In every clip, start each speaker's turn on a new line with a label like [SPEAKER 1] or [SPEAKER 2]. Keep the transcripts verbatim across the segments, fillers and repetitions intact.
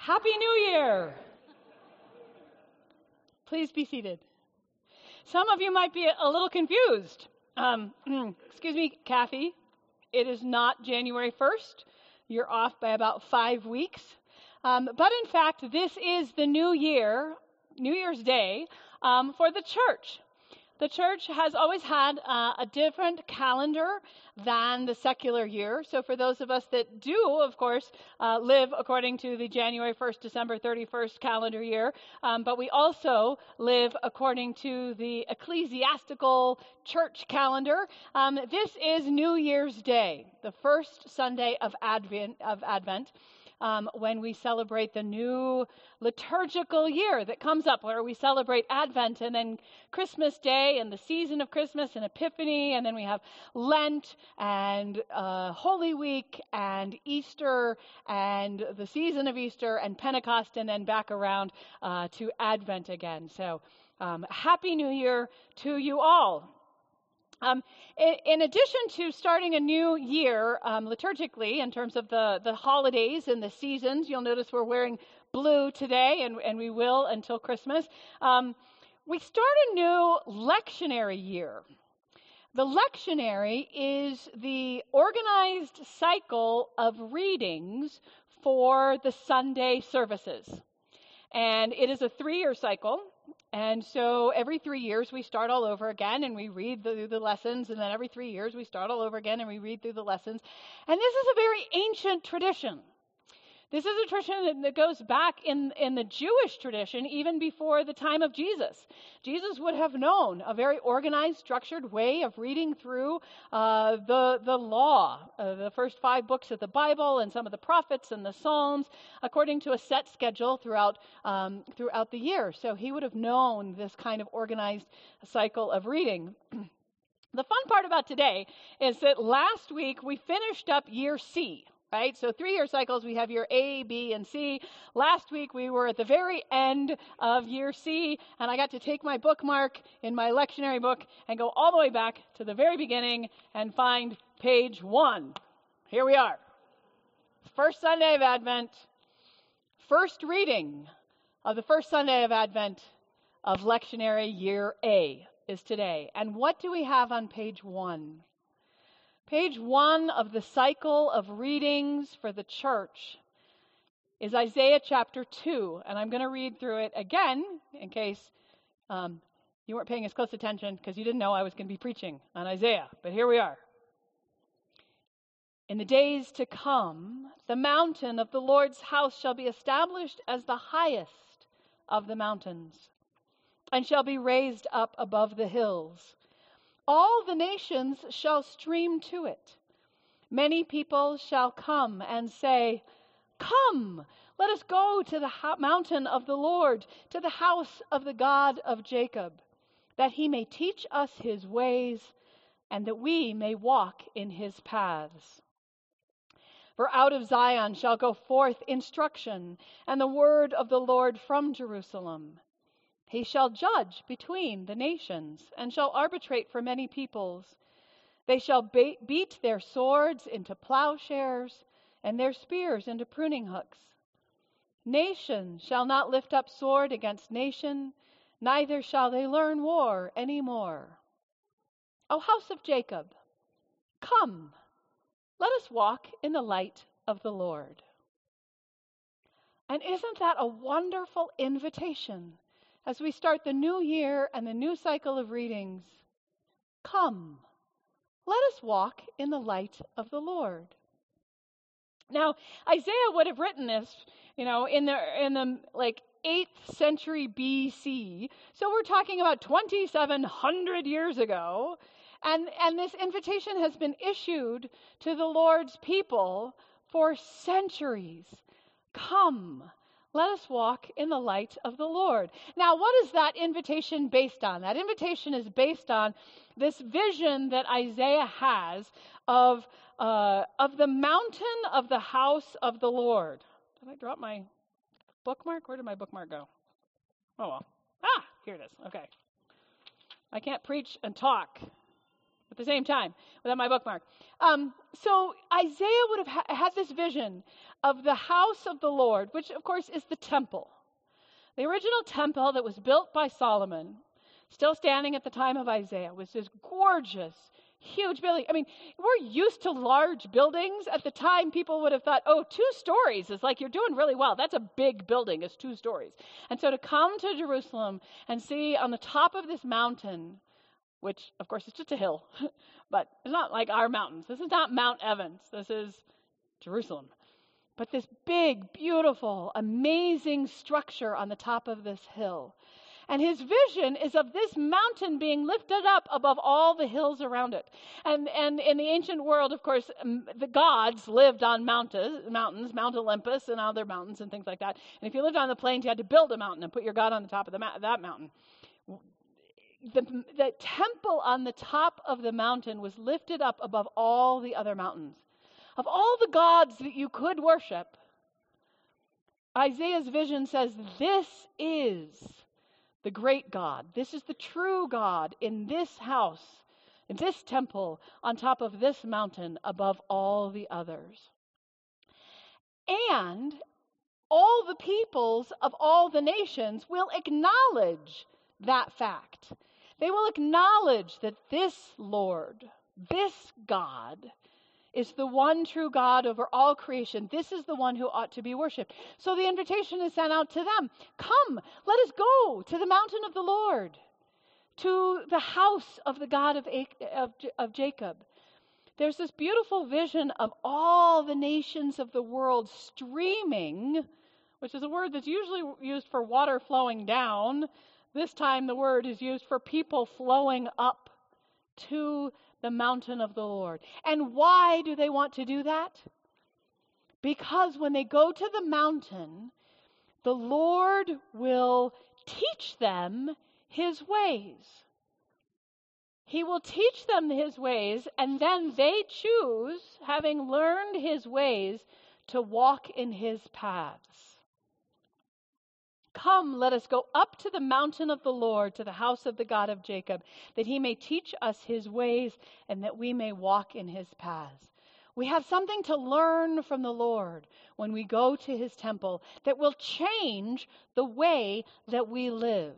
[SPEAKER 1] Happy New Year! Please be seated. Some of you might be a little confused. Um, excuse me, Kathy. It is not January first. You're off by about five weeks. Um, but in fact, this is the new year, New Year's Day, um, for the church. The church has always had uh, a different calendar than the secular year. So for those of us that do, of course, uh, live according to the January first, December thirty-first calendar year, um, but we also live according to the ecclesiastical church calendar. Um, this is New Year's Day, the first Sunday of Advent, of Advent. Um, when we celebrate the new liturgical year that comes up, where we celebrate Advent and then Christmas Day and the season of Christmas and Epiphany, and then we have Lent and uh, Holy Week and Easter and the season of Easter and Pentecost, and then back around uh, to Advent again. So um, Happy New Year to you all. Um, in, in addition to starting a new year um, liturgically in terms of the, the holidays and the seasons, you'll notice we're wearing blue today, and, and we will until Christmas. Um, we start a new lectionary year. The lectionary is the organized cycle of readings for the Sunday services. And it is a three-year cycle. And so every three years we start all over again and we read the, the lessons, and then every three years we start all over again and we read through the lessons. And this is a very ancient tradition. This is a tradition that goes back in, in the Jewish tradition even before the time of Jesus. Jesus would have known a very organized, structured way of reading through uh, the, the law, uh, the first five books of the Bible and some of the prophets and the Psalms, according to a set schedule throughout, um, throughout the year. So he would have known this kind of organized cycle of reading. The fun part about today is that last week we finished up year C. Right? So three-year cycles, we have year A, B, and C. Last week, we were at the very end of year C, and I got to take my bookmark in my lectionary book and go all the way back to the very beginning and find page one. Here we are. First Sunday of Advent, first reading of the first Sunday of Advent of lectionary year A is today. And what do we have on page one? Page one of the cycle of readings for the church is Isaiah chapter two, and I'm going to read through it again in case um, you weren't paying as close attention because you didn't know I was going to be preaching on Isaiah, but here we are. In the days to come, the mountain of the Lord's house shall be established as the highest of the mountains, and shall be raised up above the hills. All the nations shall stream to it. Many people shall come and say, "Come, let us go to the ho- mountain of the Lord, to the house of the God of Jacob, that he may teach us his ways, and that we may walk in his paths. For out of Zion shall go forth instruction, and the word of the Lord from Jerusalem. He shall judge between the nations, and shall arbitrate for many peoples. They shall ba- beat their swords into plowshares, and their spears into pruning hooks. Nation shall not lift up sword against nation, neither shall they learn war any more. O house of Jacob, come, let us walk in the light of the Lord." And isn't that a wonderful invitation? As we start the new year and the new cycle of readings, come, let us walk in the light of the Lord. Now, Isaiah would have written this, you know, in the in the like eighth century B C. So we're talking about twenty-seven hundred years ago, and and this invitation has been issued to the Lord's people for centuries. Come, let us walk in the light of the Lord. Now, what is that invitation based on? That invitation is based on this vision that Isaiah has of, uh, of the mountain of the house of the Lord. Did I drop my bookmark? Where did my bookmark go? Oh, well. Ah, here it is. Okay. I can't preach and talk at the same time without my bookmark. Um, so Isaiah would have ha- had this vision of the house of the Lord, which of course is the temple. The original temple that was built by Solomon, still standing at the time of Isaiah, was this gorgeous, huge building. I mean, we're used to large buildings. At the time, people would have thought, oh, two stories is like, you're doing really well. That's a big building, it's two stories. And so to come to Jerusalem and see on the top of this mountain, which, of course, is just a hill, but it's not like our mountains. This is not Mount Evans. This is Jerusalem. But this big, beautiful, amazing structure on the top of this hill. And his vision is of this mountain being lifted up above all the hills around it. And and in the ancient world, of course, um, the gods lived on mountains, mountains, Mount Olympus and other mountains and things like that. And if you lived on the plains, you had to build a mountain and put your god on the top of the ma- that mountain. The, the temple on the top of the mountain was lifted up above all the other mountains. Of all the gods that you could worship, Isaiah's vision says, this is the great God. This is the true God in this house, in this temple, on top of this mountain, above all the others. And all the peoples of all the nations will acknowledge that fact. They will acknowledge that this Lord, this God, is the one true God over all creation. This is the one who ought to be worshipped. So the invitation is sent out to them. Come, let us go to the mountain of the Lord, to the house of the God of, of, of Jacob. There's this beautiful vision of all the nations of the world streaming, which is a word that's usually used for water flowing down. This time the word is used for people flowing up to the mountain of the Lord. And why do they want to do that? Because when they go to the mountain, the Lord will teach them his ways. He will teach them his ways, and then they choose, having learned his ways, to walk in his paths. Come, let us go up to the mountain of the Lord, to the house of the God of Jacob, that he may teach us his ways and that we may walk in his paths. We have something to learn from the Lord when we go to his temple that will change the way that we live.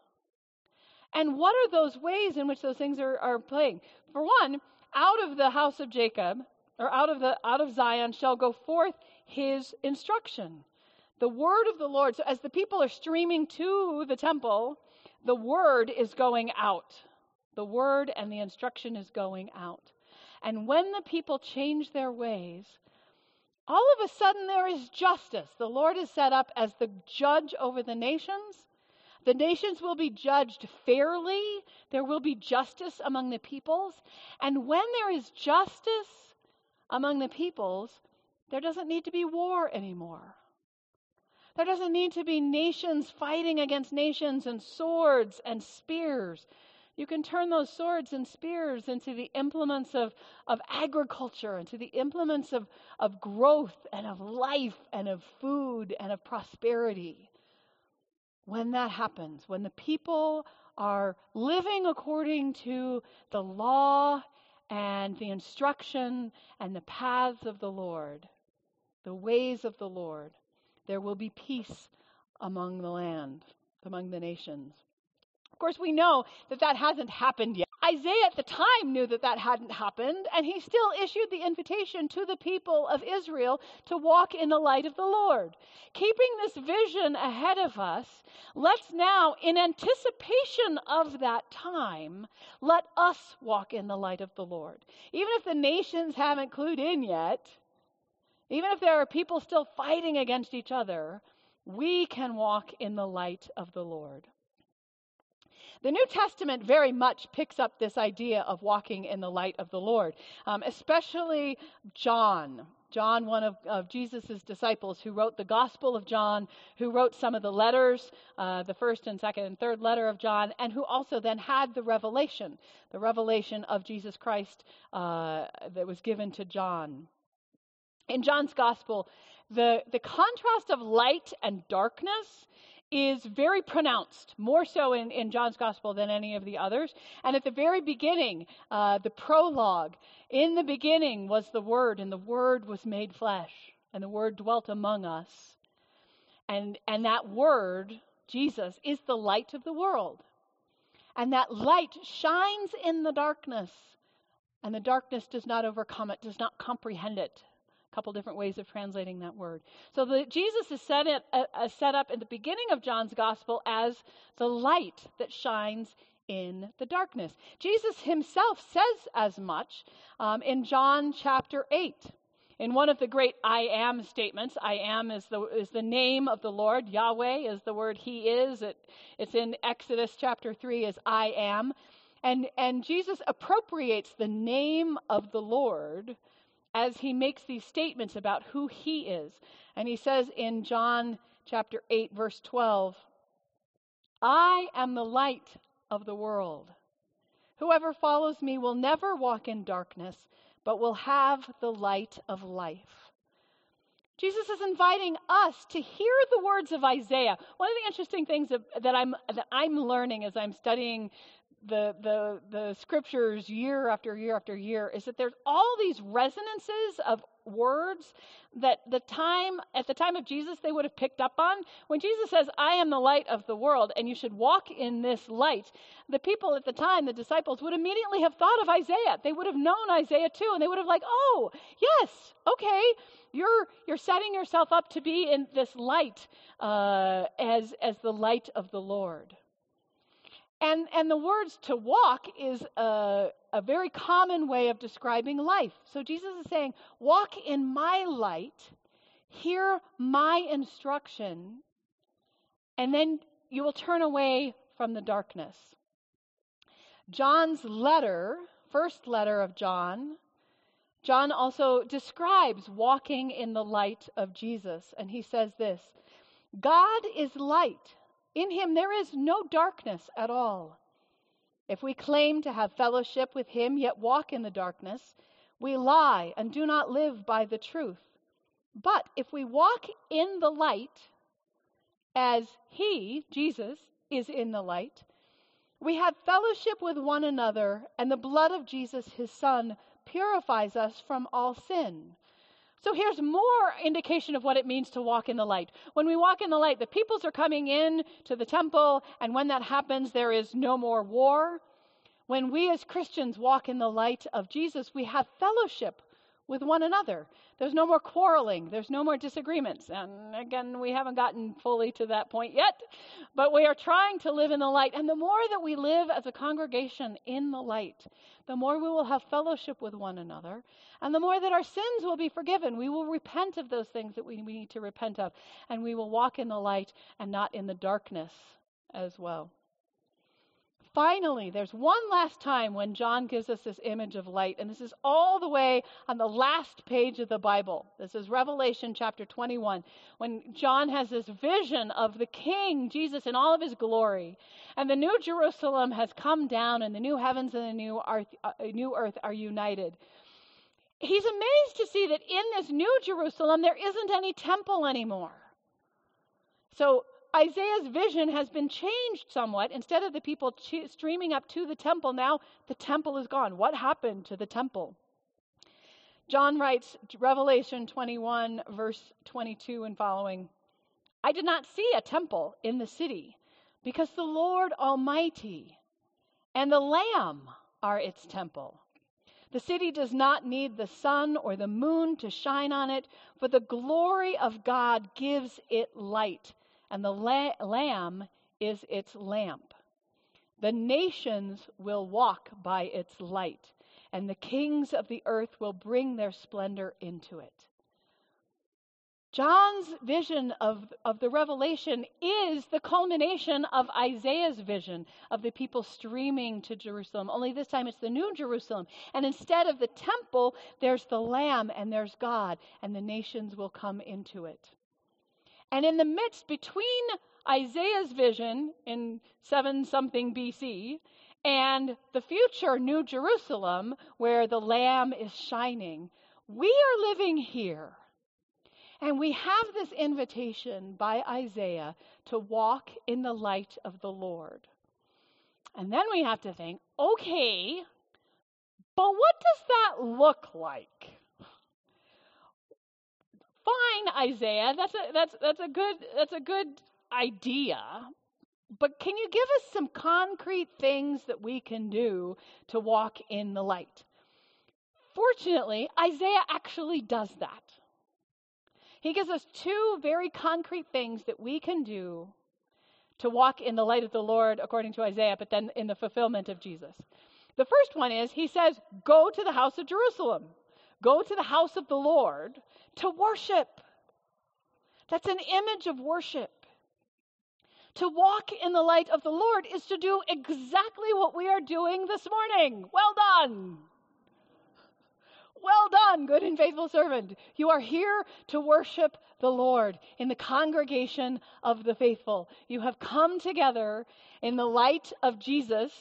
[SPEAKER 1] And what are those ways in which those things are, are playing? For one, out of the house of Jacob, or out of the out of Zion shall go forth his instruction. The word of the Lord. So as the people are streaming to the temple, the word is going out. The word and the instruction is going out. And when the people change their ways, all of a sudden there is justice. The Lord is set up as the judge over the nations. The nations will be judged fairly. There will be justice among the peoples. And when there is justice among the peoples, there doesn't need to be war anymore. There doesn't need to be nations fighting against nations and swords and spears. You can turn those swords and spears into the implements of, of agriculture, into the implements of, of growth and of life and of food and of prosperity. When that happens, when the people are living according to the law and the instruction and the paths of the Lord, the ways of the Lord, there will be peace among the land, among the nations. Of course, we know that that hasn't happened yet. Isaiah at the time knew that that hadn't happened, and he still issued the invitation to the people of Israel to walk in the light of the Lord. Keeping this vision ahead of us, let's now, in anticipation of that time, let us walk in the light of the Lord. Even if the nations haven't clued in yet, even if there are people still fighting against each other, we can walk in the light of the Lord. The New Testament very much picks up this idea of walking in the light of the Lord, um, especially John. John, one of, of Jesus' disciples, who wrote the Gospel of John, who wrote some of the letters, uh, the first and second and third letter of John, and who also then had the revelation, the revelation of Jesus Christ uh, that was given to John. In John's Gospel, the, the contrast of light and darkness is very pronounced, more so in, in John's gospel than any of the others. And at the very beginning, uh, the prologue, in the beginning was the Word, and the Word was made flesh, and the Word dwelt among us. And, and that Word, Jesus, is the light of the world. And that light shines in the darkness, and the darkness does not overcome it, does not comprehend it. A couple different ways of translating that word. So the, Jesus is set, it, uh, set up in the beginning of John's gospel as the light that shines in the darkness. Jesus himself says as much um, in John chapter eight. In one of the great I am statements, I am is the, is the name of the Lord. Yahweh is the word he is. It, it's in Exodus chapter three as I am. And, and Jesus appropriates the name of the Lord as he makes these statements about who he is. And he says in John chapter eight, verse twelve, I am the light of the world. Whoever follows me will never walk in darkness, but will have the light of life. Jesus is inviting us to hear the words of Isaiah. One of the interesting things that, that I'm that I'm learning as I'm studying the the the scriptures year after year after year is that there's all these resonances of words that the time at the time of Jesus they would have picked up on. When Jesus says, I am the light of the world, and you should walk in this light, the people at the time, the disciples, would immediately have thought of Isaiah. They would have known Isaiah too, and they would have like, oh, yes, okay, you're you're setting yourself up to be in this light uh, as as the light of the Lord. And and the words to walk is a, a very common way of describing life. So Jesus is saying, walk in my light, hear my instruction, and then you will turn away from the darkness. John's letter, first letter of John, John also describes walking in the light of Jesus. And he says this, God is light. In him there is no darkness at all. If we claim to have fellowship with him, yet walk in the darkness, we lie and do not live by the truth. But if we walk in the light, as he, Jesus, is in the light, we have fellowship with one another, and the blood of Jesus, his Son, purifies us from all sin. So here's more indication of what it means to walk in the light. When we walk in the light, the peoples are coming in to the temple, and when that happens, there is no more war. When we as Christians walk in the light of Jesus, we have fellowship with one another. There's no more quarreling. There's no more disagreements. And again, we haven't gotten fully to that point yet, but we are trying to live in the light. And the more that we live as a congregation in the light, the more we will have fellowship with one another, and the more that our sins will be forgiven. We will repent of those things that we, we need to repent of, and we will walk in the light and not in the darkness as well. Finally, there's one last time when John gives us this image of light, and this is all the way on the last page of the Bible. This is Revelation chapter twenty-one, when John has this vision of the King, Jesus, in all of his glory. And the new Jerusalem has come down, and the new heavens and the new earth, uh, new earth are united. He's amazed to see that in this new Jerusalem, there isn't any temple anymore. So Isaiah's vision has been changed somewhat. Instead of the people ch- streaming up to the temple, now the temple is gone. What happened to the temple? John writes, Revelation twenty-one, verse twenty-two and following, I did not see a temple in the city, because the Lord Almighty and the Lamb are its temple. The city does not need the sun or the moon to shine on it, for the glory of God gives it light, and the la- Lamb is its lamp. The nations will walk by its light, and the kings of the earth will bring their splendor into it. John's vision of, of the Revelation is the culmination of Isaiah's vision of the people streaming to Jerusalem. Only this time it's the new Jerusalem. And instead of the temple, there's the Lamb and there's God, and the nations will come into it. And in the midst between Isaiah's vision in seven something B C and the future New Jerusalem, where the Lamb is shining, we are living here. And we have this invitation by Isaiah to walk in the light of the Lord. And then we have to think, okay, but what does that look like? Fine, Isaiah, that's a that's that's a good that's a good idea. But can you give us some concrete things that we can do to walk in the light? Fortunately, Isaiah actually does that. He gives us two very concrete things that we can do to walk in the light of the Lord, according to Isaiah, but then in the fulfillment of Jesus. The first one is, he says, go to the house of Jerusalem. Go to the house of the Lord to worship. That's an image of worship. To walk in the light of the Lord is to do exactly what we are doing this morning. Well done. Well done, good and faithful servant. You are here to worship the Lord in the congregation of the faithful. You have come together in the light of Jesus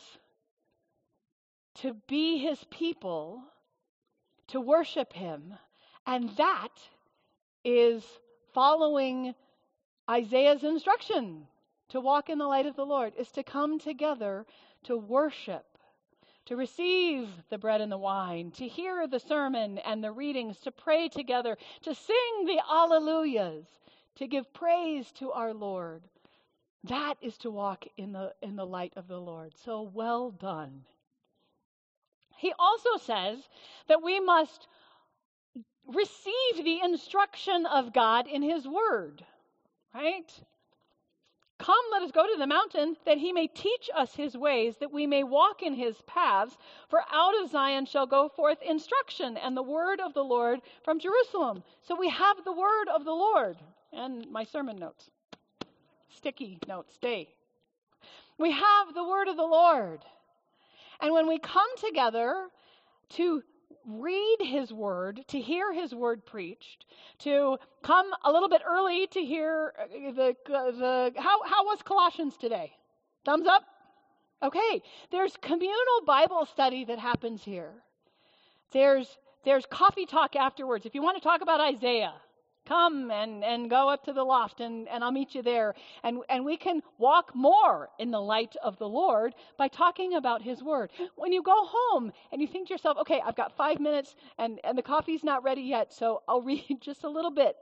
[SPEAKER 1] to be his people, to worship him. And that is following Isaiah's instruction. To walk in the light of the Lord is to come together to worship, to receive the bread and the wine, to hear the sermon and the readings, to pray together, to sing the alleluias, to give praise to our Lord. That is to walk in the in the light of the Lord. So well done. He also says that we must receive the instruction of God in his word, right? Come, let us go to the mountain, that he may teach us his ways, that we may walk in his paths. For out of Zion shall go forth instruction, and the word of the Lord from Jerusalem. So we have the word of the Lord. And my sermon notes. Sticky notes, stay. We have the word of the Lord. And when we come together to read his word, to hear his word preached, to come a little bit early to hear the, the how, how was Colossians today? Thumbs up? Okay. There's communal Bible study that happens here. There's, there's coffee talk afterwards. If you want to talk about Isaiah, come and, and go up to the loft and, and I'll meet you there. And, and we can walk more in the light of the Lord by talking about his word. When you go home and you think to yourself, okay, I've got five minutes and, and the coffee's not ready yet, so I'll read just a little bit.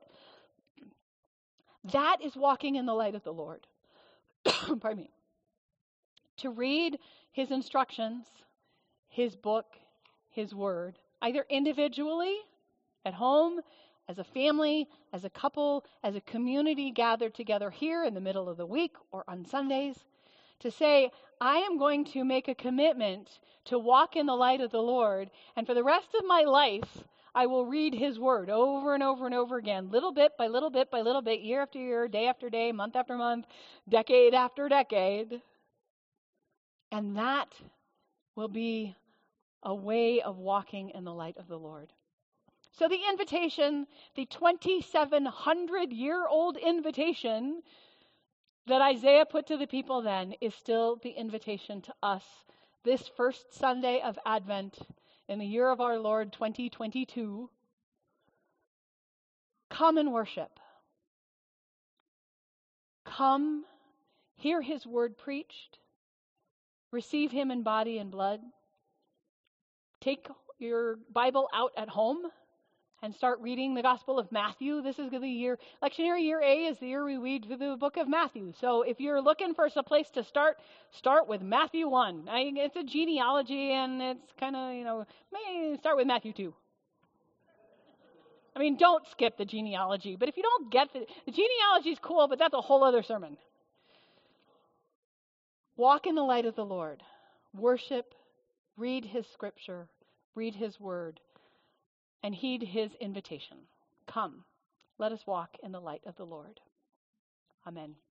[SPEAKER 1] That is walking in the light of the Lord. Pardon me. To read his instructions, his book, his word, either individually, at home, as a family, as a couple, as a community gathered together here in the middle of the week or on Sundays, to say, I am going to make a commitment to walk in the light of the Lord, and for the rest of my life, I will read his word over and over and over again, little bit by little bit by little bit, year after year, day after day, month after month, decade after decade. And that will be a way of walking in the light of the Lord. So the invitation, the twenty-seven hundred year old invitation that Isaiah put to the people then is still the invitation to us this first Sunday of Advent in the year of our Lord twenty twenty-two. Come and worship. Come, hear his word preached. Receive him in body and blood. Take your Bible out at home and start reading the Gospel of Matthew. This is the year, lectionary year A is the year we read through the book of Matthew. So if you're looking for a place to start, start with Matthew one. I, it's a genealogy and it's kind of, you know, maybe start with Matthew two. I mean, don't skip the genealogy, but if you don't get the, the genealogy is cool, but that's a whole other sermon. Walk in the light of the Lord. Worship, read his scripture, read his word, and heed his invitation. Come, let us walk in the light of the Lord. Amen.